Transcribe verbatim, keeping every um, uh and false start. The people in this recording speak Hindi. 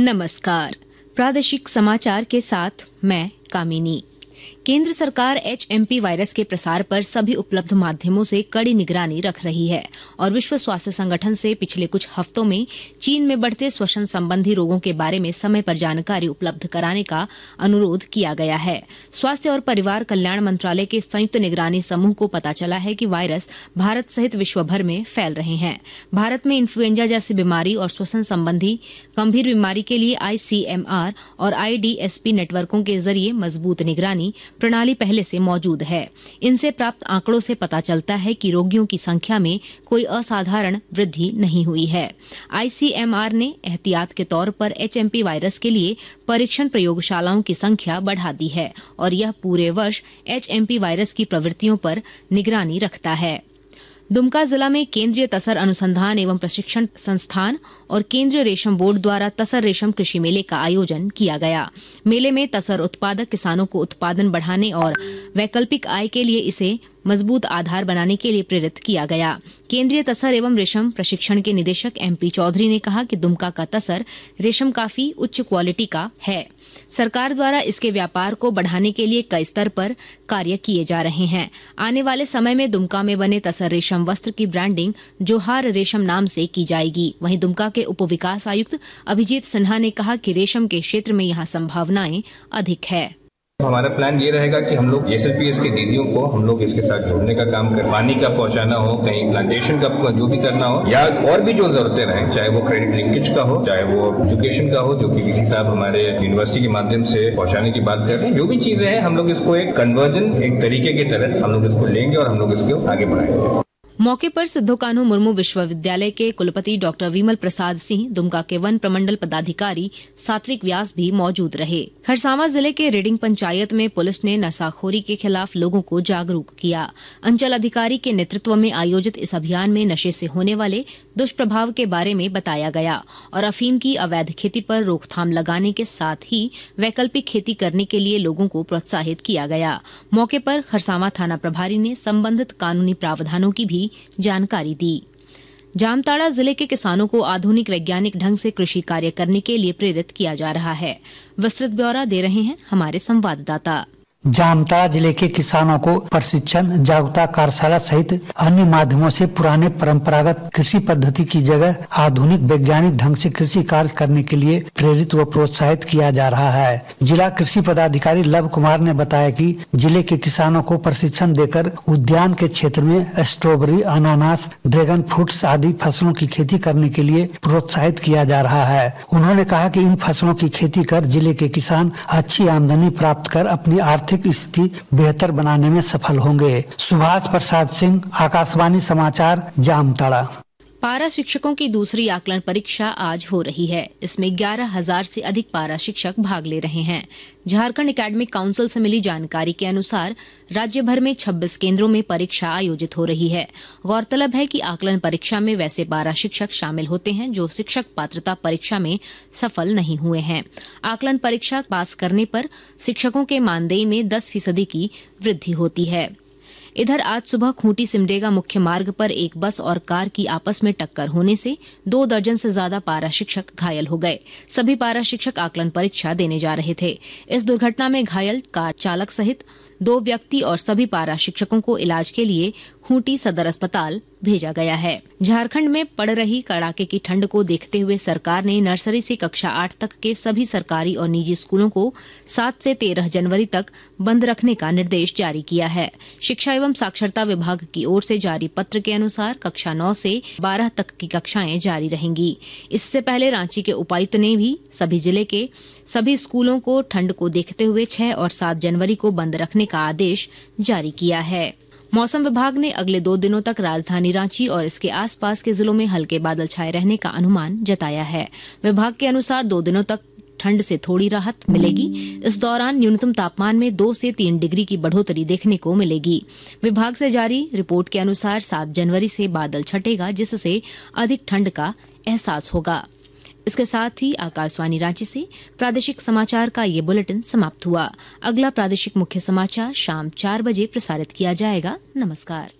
नमस्कार। प्रादेशिक समाचार के साथ मैं कामिनी। केंद्र सरकार एच एम पी वायरस के प्रसार पर सभी उपलब्ध माध्यमों से कड़ी निगरानी रख रही है और विश्व स्वास्थ्य संगठन से पिछले कुछ हफ्तों में चीन में बढ़ते श्वसन संबंधी रोगों के बारे में समय पर जानकारी उपलब्ध कराने का अनुरोध किया गया है। स्वास्थ्य और परिवार कल्याण मंत्रालय के संयुक्त निगरानी समूह को पता चला है कि वायरस भारत सहित विश्व भर में फैल रहे हैं। भारत में इन्फ्लुएंजा जैसी बीमारी और श्वसन संबंधी गंभीर बीमारी के लिए आई सी एम आर और आई डी एस पी नेटवर्कों के जरिए मजबूत निगरानी प्रणाली पहले से मौजूद है। इनसे प्राप्त आंकड़ों से पता चलता है कि रोगियों की संख्या में कोई असाधारण वृद्धि नहीं हुई है। आई सी एम आर ने एहतियात के तौर पर एच एम पी वायरस के लिए परीक्षण प्रयोगशालाओं की संख्या बढ़ा दी है और यह पूरे वर्ष एच एम पी वायरस की प्रवृत्तियों पर निगरानी रखता है। दुमका जिला में केंद्रीय तसर अनुसंधान एवं प्रशिक्षण संस्थान और केंद्रीय रेशम बोर्ड द्वारा तसर रेशम कृषि मेले का आयोजन किया गया। मेले में तसर उत्पादक किसानों को उत्पादन बढ़ाने और वैकल्पिक आय के लिए इसे मजबूत आधार बनाने के लिए प्रेरित किया गया। केंद्रीय तसर एवं रेशम प्रशिक्षण के निदेशक एम पी चौधरी ने कहा कि दुमका का तसर रेशम काफी उच्च क्वालिटी का है। सरकार द्वारा इसके व्यापार को बढ़ाने के लिए कई स्तर पर कार्य किए जा रहे हैं। आने वाले समय में दुमका में बने तसर रेशम वस्त्र की ब्रांडिंग जोहार रेशम नाम से की जाएगी। वहीं दुमका के उप विकास आयुक्त अभिजीत सिन्हा ने कहा कि रेशम के क्षेत्र में यहाँ संभावनाएं अधिक है। हमारा प्लान ये रहेगा कि हम लोग एस एल पी एस की दीदियों को हम लोग इसके साथ जोड़ने का काम कर, पानी का पहुंचाना हो, कहीं प्लांटेशन का जो भी करना हो या और भी जो जरूरतें रहें, चाहे वो क्रेडिट लिंकेज का हो, चाहे वो एजुकेशन का हो, जो कि किसी साहब हमारे यूनिवर्सिटी के माध्यम से पहुंचाने की बात कर रहे हैं। जो भी चीजें हैं हम लोग इसको एक कन्वर्जन एक तरीके की तरह हम लोग इसको लेंगे और हम लोग इसको आगे बढ़ाएंगे। मौके पर सिद्धो कान्हू मुर्मू विश्वविद्यालय के कुलपति डॉक्टर विमल प्रसाद सिंह, दुमका के वन प्रमंडल पदाधिकारी सात्विक व्यास भी मौजूद रहे। खरसावां जिले के रेडिंग पंचायत में पुलिस ने नशाखोरी के खिलाफ लोगों को जागरूक किया। अंचल अधिकारी के नेतृत्व में आयोजित इस अभियान में नशे से होने वाले दुष्प्रभाव के बारे में बताया गया और अफीम की अवैध खेती पर रोकथाम लगाने के साथ ही वैकल्पिक खेती करने के लिए लोगों को प्रोत्साहित किया गया। मौके पर खरसावां थाना प्रभारी ने संबंधित कानूनी प्रावधानों की भी जानकारी दी। जामताड़ा जिले के किसानों को आधुनिक वैज्ञानिक ढंग से कृषि कार्य करने के लिए प्रेरित किया जा रहा है। विस्तृत ब्यौरा दे रहे हैं हमारे संवाददाता। जामताड़ा जिले के किसानों को प्रशिक्षण, जागरूकता कार्यशाला सहित अन्य माध्यमों से पुराने परंपरागत कृषि पद्धति की जगह आधुनिक वैज्ञानिक ढंग से कृषि कार्य करने के लिए प्रेरित व प्रोत्साहित किया जा रहा है। जिला कृषि पदाधिकारी लव कुमार ने बताया कि जिले के किसानों को प्रशिक्षण देकर उद्यान के क्षेत्र में स्ट्रॉबेरी, अनानास, ड्रैगन फ्रूट्स आदि फसलों की खेती करने के लिए प्रोत्साहित किया जा रहा है। उन्होंने कहा कि इन फसलों की खेती कर जिले के किसान अच्छी आमदनी प्राप्त कर अपनी आर्थिक स्थिति बेहतर बनाने में सफल होंगे। सुभाष प्रसाद सिंह, आकाशवाणी समाचार, जामताड़ा। पारा शिक्षकों की दूसरी आकलन परीक्षा आज हो रही है। इसमें ग्यारह हजार से अधिक पारा शिक्षक भाग ले रहे हैं। झारखंड एकेडमिक काउंसिल से मिली जानकारी के अनुसार राज्य भर में छब्बीस केंद्रों में परीक्षा आयोजित हो रही है। गौरतलब है कि आकलन परीक्षा में वैसे पारा शिक्षक शामिल होते हैं जो शिक्षक पात्रता परीक्षा में सफल नहीं हुए हैं। आकलन परीक्षा पास करने पर शिक्षकों के मानदेय में दस फीसदी की वृद्धि होती है। इधर आज सुबह खूंटी सिमडेगा मुख्य मार्ग पर एक बस और कार की आपस में टक्कर होने से दो दर्जन से ज्यादा पारा शिक्षक घायल हो गए। सभी पारा शिक्षक आकलन परीक्षा देने जा रहे थे। इस दुर्घटना में घायल कार चालक सहित दो व्यक्ति और सभी पारा शिक्षकों को इलाज के लिए खूंटी सदर अस्पताल भेजा गया है। झारखंड में पड़ रही कड़ाके की ठंड को देखते हुए सरकार ने नर्सरी से कक्षा आठ तक के सभी सरकारी और निजी स्कूलों को सात से तेरह जनवरी तक बंद रखने का निर्देश जारी किया है। शिक्षा एवं साक्षरता विभाग की ओर से जारी पत्र के अनुसार कक्षा नौ से बारह तक की कक्षाएं जारी रहेंगी। इससे पहले रांची के उपायुक्त ने भी सभी जिले के सभी स्कूलों को ठंड को देखते हुए छह और सात जनवरी को बंद रखने का आदेश जारी किया है। मौसम विभाग ने अगले दो दिनों तक राजधानी रांची और इसके आसपास के जिलों में हल्के बादल छाए रहने का अनुमान जताया है। विभाग के अनुसार दो दिनों तक ठंड से थोड़ी राहत मिलेगी। इस दौरान न्यूनतम तापमान में दो से तीन डिग्री की बढ़ोतरी देखने को मिलेगी। विभाग से जारी रिपोर्ट के अनुसार सात जनवरी से बादल छटेगा, जिससे अधिक ठंड का एहसास होगा। इसके साथ ही आकाशवाणी रांची से प्रादेशिक समाचार का ये बुलेटिन समाप्त हुआ। अगला प्रादेशिक मुख्य समाचार शाम चार बजे प्रसारित किया जाएगा। नमस्कार।